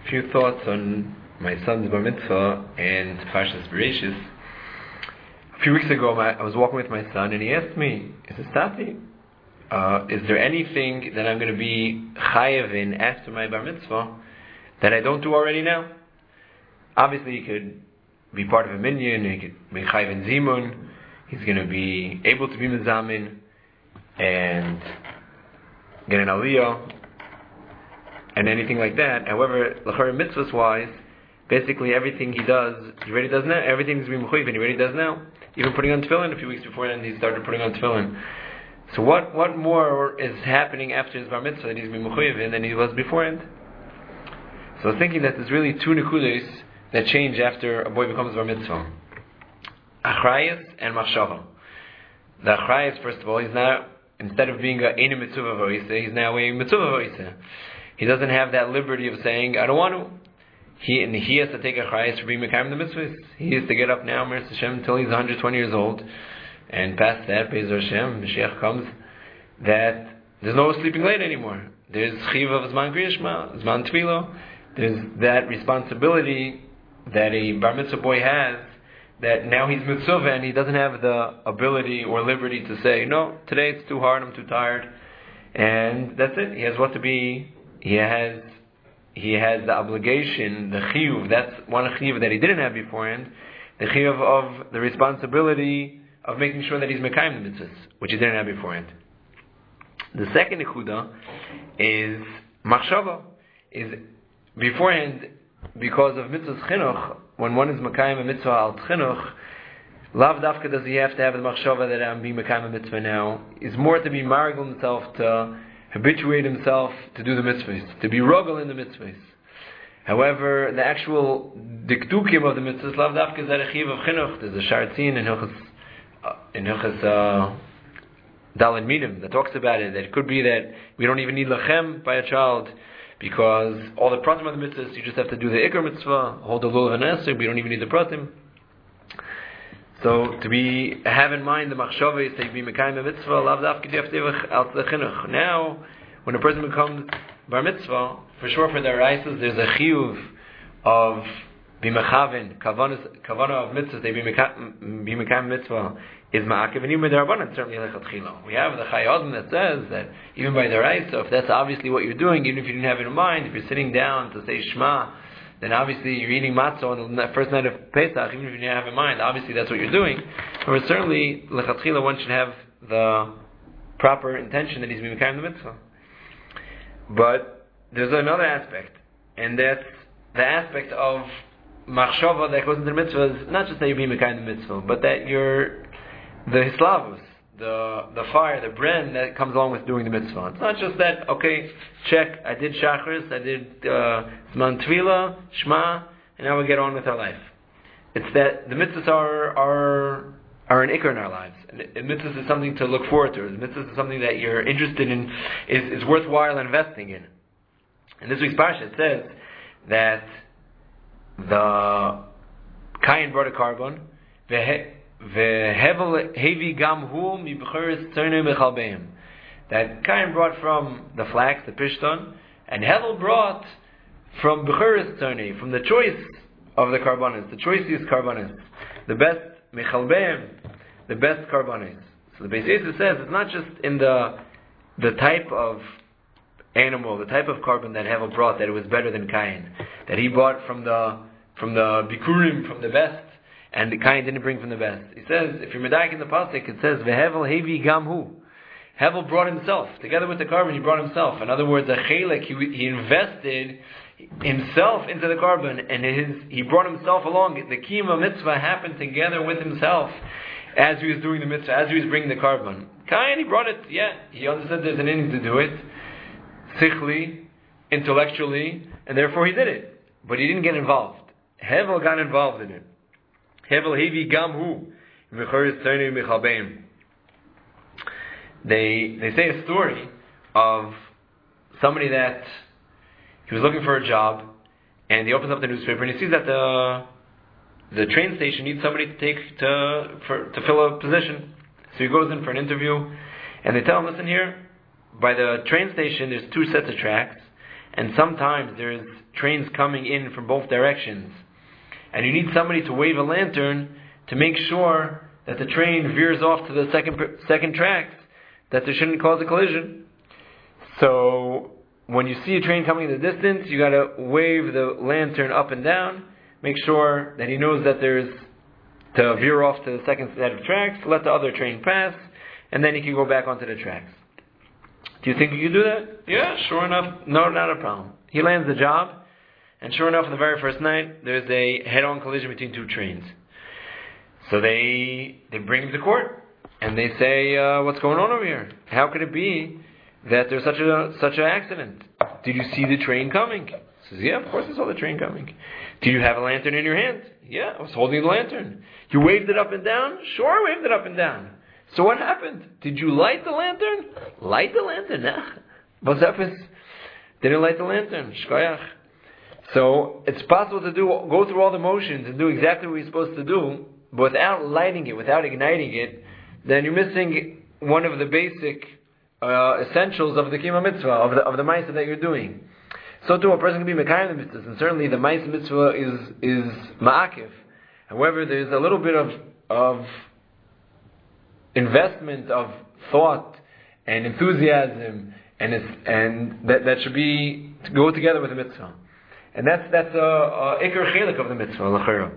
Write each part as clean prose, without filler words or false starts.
A few thoughts on my son's bar mitzvah and Parshas Bereshis. A few weeks ago, I was walking with my son, and he asked me, he says, Tati, is there anything that I'm going to be chayev in after my bar mitzvah that I don't do already now? Obviously, he could be part of a minyan, he could be chayev in zimun, he's going to be able to be mezamin and get an aliyah and anything like that. However, l'chara mitzvahs wise, basically everything he does, he already does now. Everything's being mechuyev, and he already does now. Even putting on tefillin a few weeks before then, he started putting on tefillin. So what more is happening after his bar mitzvah that he's being mechuyev in than he was beforehand? So I was thinking that there's really two nekudas that change after a boy becomes bar mitzvah: achrayus and machshava. The achrayus, first of all, he's now, instead of being a eina mitzvah v'oiseh, he's now a mitzvah v'oiseh. He doesn't have that liberty of saying, I don't want to. He has to take a achrayus for being mekayim the mitzvahs. He has to get up now, Meretz Hashem, until he's 120 years old, and past that, Be'ez Hashem, Mashiach comes, that there's no sleeping late anymore. There's chiv of zman kriya shema, zman tefillah. There's that responsibility that a bar mitzvah boy has, that now he's mitzvah and he doesn't have the ability or liberty to say, no, today it's too hard, I'm too tired, and that's it. He has what to be. He has the obligation, the chiyuv. That's one chiyuv that he didn't have beforehand. The chiyuv of the responsibility of making sure that he's mekayim the mitzvahs, which he didn't have beforehand. The second nekuda is machshava. Is beforehand, because of mitzvahs chinuch, when one is mekayim a mitzvah al chinuch, lav dafka does he have to have the machshava that I'm being mekayim a mitzvah now. Is more to be marigel himself, to habituate himself to do the mitzvahs, to be rogel in the mitzvahs. However, the actual dikdukim of the mitzvahs, lav dafka, is that a chiv of chinuch. There's a shartzin in Hilchas Daled Minim that talks about it, that it could be that we don't even need lachem by a child, because all the pratim of the mitzvahs, you just have to do the ikar mitzvah, hold the lulav and eser, but you don't even need the pratim. So to have in mind the machshava is to be mekayim a mitzvah, lav dafka diaftivach al chinuch. Now, when a person becomes bar mitzvah, for sure for their raisas, there's a chiyuv of b'mechaven, kavana of mitzvahs, they be mekayim mitzvah is ma'akev, and even by the rabbanan, certainly lechatchila. We have the Chayei Adam that says that even by the raisa, if that's obviously what you're doing, even if you didn't have it in mind, if you're sitting down to say Shema, then obviously you're eating matzah on the first night of Pesach, even if you didn't have in mind, obviously that's what you're doing. Or certainly, lechatchila, one should have the proper intention that he's being mekayim the mitzvah. But there's another aspect, and that's the aspect of machshava that goes into the mitzvah, is not just that you're being mekayim the mitzvah, but that you're the hislavus, the fire, the bren that comes along with doing the mitzvah. It's not just that, okay, check, I did shachris, I did zman tefillah, shema, and now we get on with our life. It's that the mitzvahs are an ikar in our lives. And mitzvahs is something to look forward to. The mitzvahs is something that you're interested in, is worthwhile investing in. In this week's parsha, it says that the Kain brought a carbon, that Kain brought from the flax, the pishton, and Hevel brought from Bechuris Tzarnei, from the choice of the carbonis, the choicest carbonis, the best mechalbeim, the best carbonis. So the Beis Yosef says it's not just in the type of animal, the type of carbon that Hevel brought, that it was better than Kain, that he brought from the bikurim, from the best, and the Kain didn't bring from the best. He says, if you're medayik in the pasuk, it says, "Vehevel hevi gamhu." Hevel brought himself together with the carbon. He brought himself. In other words, a chelek, he invested himself into the carbon, and he brought himself along. The kiyum mitzvah happened together with himself as he was doing the mitzvah, as he was bringing the carbon. Kain, he brought it. Yeah, he understood there's an ending to do it, sichli, intellectually, and therefore he did it. But he didn't get involved. Hevel got involved in it. Hevel hevi gamhu v'choris tzarnei mechalbeim. They say a story of somebody that he was looking for a job, and he opens up the newspaper and he sees that the train station needs somebody to fill a position. So he goes in for an interview, and they tell him, listen here, by the train station there's two sets of tracks, and sometimes there's trains coming in from both directions, and you need somebody to wave a lantern to make sure that the train veers off to the second tracks, that there shouldn't cause a collision. So when you see a train coming in the distance, you got to wave the lantern up and down, make sure that he knows that there's to veer off to the second set of tracks, let the other train pass, and then he can go back onto the tracks. Do you think you can do that? Yeah, sure enough. No, not a problem. He lands the job, and sure enough, on the very first night, there's a head-on collision between two trains. So they bring him to court, and they say, what's going on over here? How could it be that there's such an accident? Did you see the train coming? He says, yeah, of course I saw the train coming. Did you have a lantern in your hand? Yeah, I was holding the lantern. You waved it up and down? Sure, I waved it up and down. So what happened? Did you light the lantern? Light the lantern? What's happened? Didn't light the lantern. Shkoyach. So it's possible to go through all the motions and do exactly what you're supposed to do, but without lighting it, without igniting it, then you're missing one of the basic essentials of the Kima Mitzvah, of the Maisa that you're doing. So too, a person can be Mekayim the Mitzvahs, and certainly the Maisa Mitzvah is Ma'akiv. However, there's a little bit of investment of thought and enthusiasm, and that should be to go together with the Mitzvah. And that's a Iker Chelik of the Mitzvah, L'chera.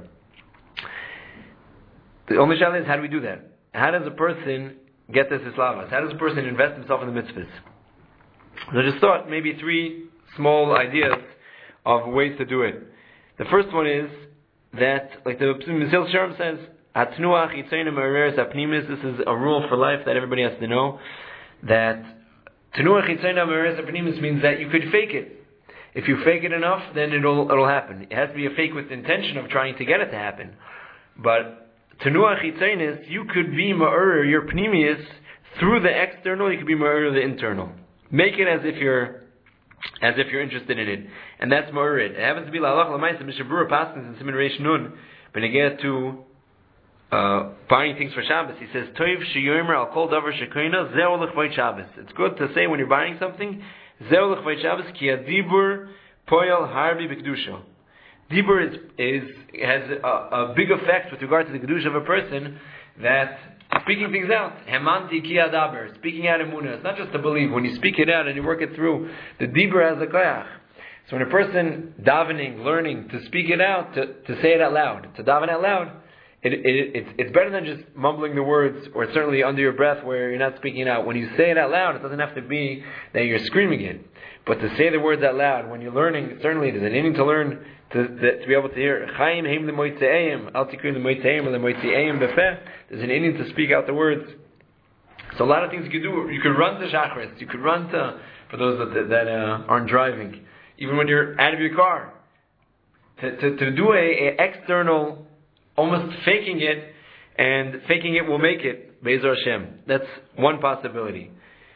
The only challenge is, how do we do that? How does a person get this Islavas? How does a person invest himself in the mitzvahs? So I just thought maybe 3 small ideas of ways to do it. The first one is that, like the Mesil Sharm says, Atnuach Yitzayim Ma'areres Apnimis. This is a rule for life that everybody has to know. That Tnuach Yitzayim Ma'areres Apnimis means that you could fake it. If you fake it enough, then it'll happen. It has to be a fake with the intention of trying to get it to happen. But Tenuach Yitzaynis, you could be ma'ur, your pnimius, through the external, you could be ma'ur the internal. Make it as if you're interested in it. And that's ma'ur it. It happens to be la'alach l'maisa, Mishabura Paskins in Siman Reish Nun, when they get to buying things for Shabbos, he says, Toiv sheyomer al kol davar shekoina, zeh l'chvayt Shabbos. It's good to say when you're buying something, zeh l'chvayt Shabbos, ki adibur poyal harbi b'kedusha. Dibur has a big effect with regard to the kedusha of a person, that speaking things out, hemanti ki adaber, speaking out emunah. It's not just to believe. When you speak it out and you work it through, the dibur has a koyach. So when a person davening, learning to speak it out, to say it out loud, to daven out loud, it's better than just mumbling the words, or certainly under your breath where you're not speaking it out. When you say it out loud, it doesn't have to be that you're screaming it, but to say the words out loud when you're learning. Certainly there's an inning to learn to be able to hear. Chaim heim lemoitzeim, al tikun lemoitzeim or lemoitzeim befeh. There's an inning to speak out the words. So a lot of things you could do. You could run to Shachris. You could run to, for those that aren't driving, even when you're out of your car, to do a external, almost faking it, and faking it will make it. Be'ezar Hashem. That's one possibility.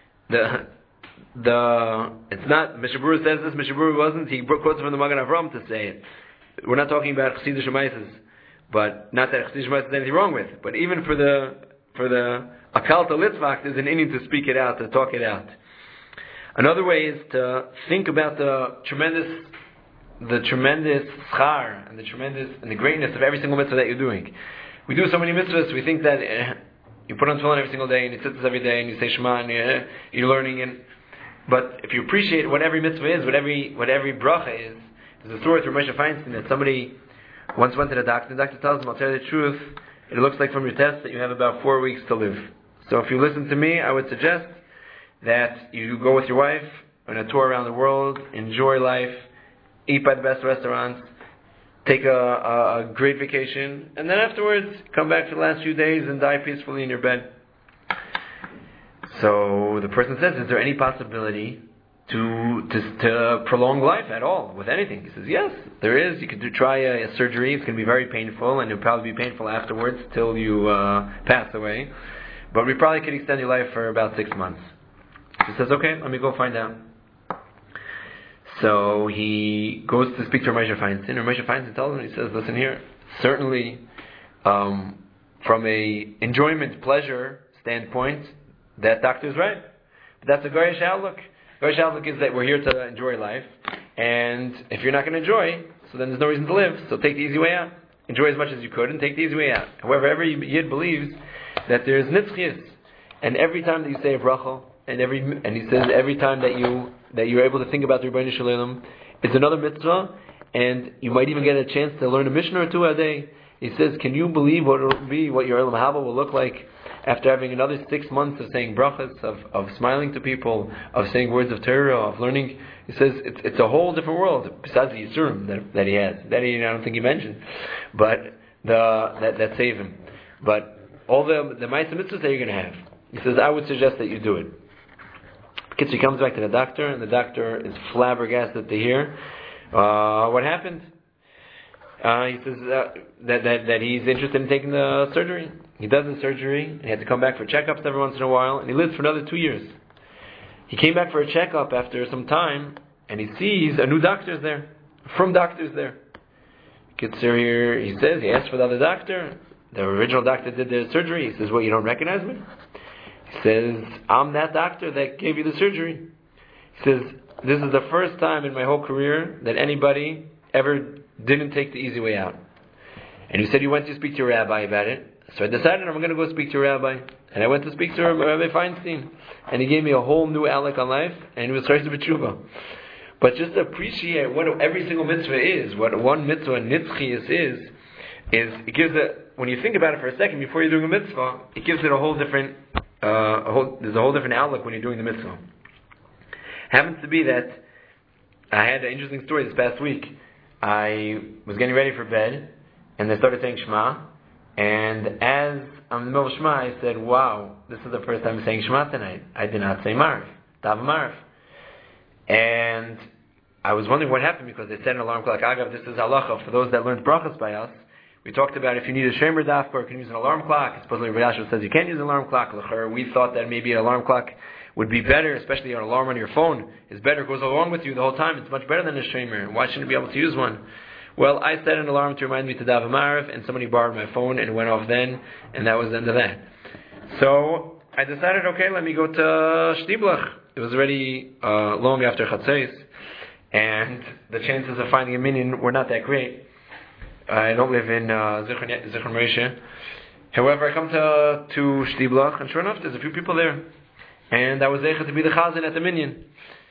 It's not, Mishabura says this, Mishabura wasn't, he quotes from the Magen Avram to say it. We're not talking about Chassidish Maaseh, but not that Chassidish Maaseh is anything wrong with, but even for the Akalta Litzvach, there's an inning to speak it out, to talk it out. Another way is to think about the tremendous schar and the greatness of every single mitzvah that you're doing. We do so many mitzvahs, we think that you put on tefillin every single day, and you sit this every day, and you say Shema, and you're learning, but if you appreciate what every mitzvah is, what every bracha is, there's a story through Moshe Feinstein that somebody once went to the doctor. The doctor tells him, I'll tell you the truth, it looks like from your test that you have about 4 weeks to live. So if you listen to me, I would suggest that you go with your wife on a tour around the world, enjoy life, eat by the best restaurants, take a great vacation, and then afterwards come back for the last few days and die peacefully in your bed. So the person says, is there any possibility to prolong life at all with anything? He says, yes, there is. You could try a surgery. It's going to be very painful, and it'll probably be painful afterwards till you pass away. But we probably could extend your life for about 6 months. He says, okay, let me go find out. So he goes to speak to Moshe Feinstein, and Moshe Feinstein tells him, he says, listen here, certainly from a enjoyment, pleasure standpoint, that doctor's right. But that's a goyish outlook. Rosh Hashanah is that we're here to enjoy life, and if you're not going to enjoy, so then there's no reason to live. So take the easy way out. Enjoy as much as you could, and take the easy way out. However, every Yid believes that there's nitzchias, and every time that you say a bracha, and he says every time that you're able to think about the Rebbeinu Shalom, it's another mitzvah, and you might even get a chance to learn a Mishnah or two a day. He says, can you believe what it will be, what your Olam Haba will look like after having another 6 months of saying brachas, of smiling to people, of saying words of Torah, of learning? He says it's a whole different world besides the Yisurim that he has. That I don't think he mentioned, but that save him. But all the Ma'aseh Mitzvahs that you're going to have, he says, I would suggest that you do it. He comes back to the doctor, and the doctor is flabbergasted to hear what happened. He says that he's interested in taking the surgery. He does the surgery, and he had to come back for checkups every once in a while, and he lives for another 2 years. He came back for a checkup after some time, and he sees a new doctor's there, from doctors there. Gets here, he says, he asks for the other doctor. The original doctor did the surgery. He says, well, you don't recognize me? He says, I'm that doctor that gave you the surgery. He says, this is the first time in my whole career that anybody ever didn't take the easy way out. And you said you went to speak to your rabbi about it. So I decided I'm going to go speak to your rabbi. And I went to speak to Rabbi Feinstein. And he gave me a whole new outlook on life. And it was Chayes B'Tshuva. But just to appreciate what every single mitzvah is, what one mitzvah, nitzchias is it gives when you think about it for a second before you're doing a mitzvah, it gives it a whole different, there's a whole different outlook when you're doing the mitzvah. Happens to be that I had an interesting story this past week. I was getting ready for bed, and I started saying Shema, and as I'm in the middle of Shema, I said, wow, this is the first time I'm saying Shema tonight. I did not say Marv, Dav Marv. And I was wondering what happened, because they set an alarm clock. Agav, this is halacha for those that learned brachas by us. We talked about if you need a shemer dafka, or you can use an alarm clock. Supposedly Rav Yashua says you can't use an alarm clock. We thought that maybe an alarm clock would be better, especially an alarm on your phone is better, goes along with you the whole time. It's much better than a shemer. Why shouldn't you be able to use one? Well, I set an alarm to remind me to daven Marv, and somebody borrowed my phone and it went off then, and that was the end of that. So I decided, okay, let me go to Shtiblach. It was already long after Chatzos, and the chances of finding a minyan were not that great. I don't live in Zichron Moshe. However, I come to Shtiblach, and sure enough, there's a few people there. And I was able to be the chazan at the minyan.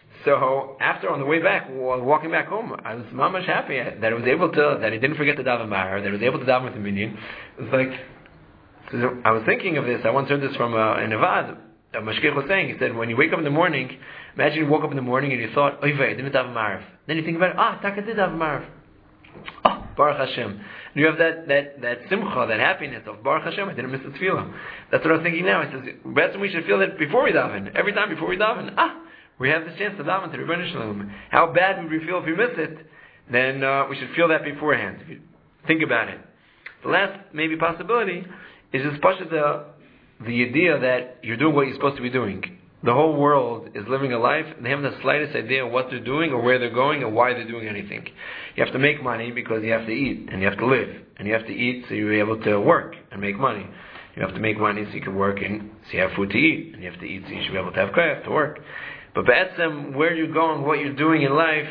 So after, on the way back, walking back home, I was mamash happy that I was able to, that I didn't forget to daven Mahar, that I was able to daven with the minyan. It was like, so I was thinking of this. I once heard this from an Avad. A mashgiach was saying, he said, when you wake up in the morning, imagine you woke up in the morning and you thought, oy vey, I didn't daven Mahar. Then you think about it, Taka did daven Mahar. Oh, Baruch Hashem. And you have that simcha, that happiness of Baruch Hashem, I didn't miss the tefillah. That's what I was thinking now. He says, best we should feel that before we daven. Every time before we daven, we have the chance to daven to the Rebbeinu Shalom. How bad would we feel if we miss it? Then we should feel that beforehand. If you think about it. The last maybe possibility is just push the idea that you're doing what you're supposed to be doing. The whole world is living a life, and they haven't the slightest idea what they're doing or where they're going or why they're doing anything. You have to make money because you have to eat, and you have to live. And you have to eat so you're able to work and make money. You have to make money so you can work and so you have food to eat. And you have to eat so you should be able to have koyach to work. But b'etzem, where you're going, what you're doing in life,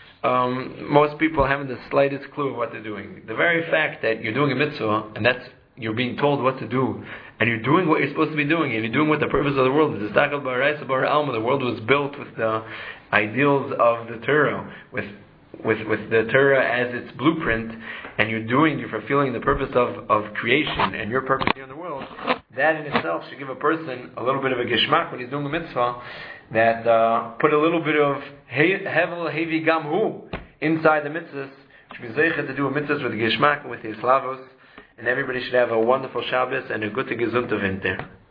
most people haven't the slightest clue of what they're doing. The very fact that you're doing a mitzvah, and that's you're being told what to do, and you're doing what you're supposed to be doing, and you're doing what the purpose of the world is. The world was built with the ideals of the Torah, with the Torah as its blueprint, and you're fulfilling the purpose of creation and your purpose here in the world. That in itself should give a person a little bit of a geschmack when he's doing a mitzvah, that put a little bit of hevel hevi gamhu inside the mitzvahs, should be zeicha to do a mitzvahs with geschmack and with his slavos. And everybody should have a wonderful Shabbos and a gute gesunte Winter.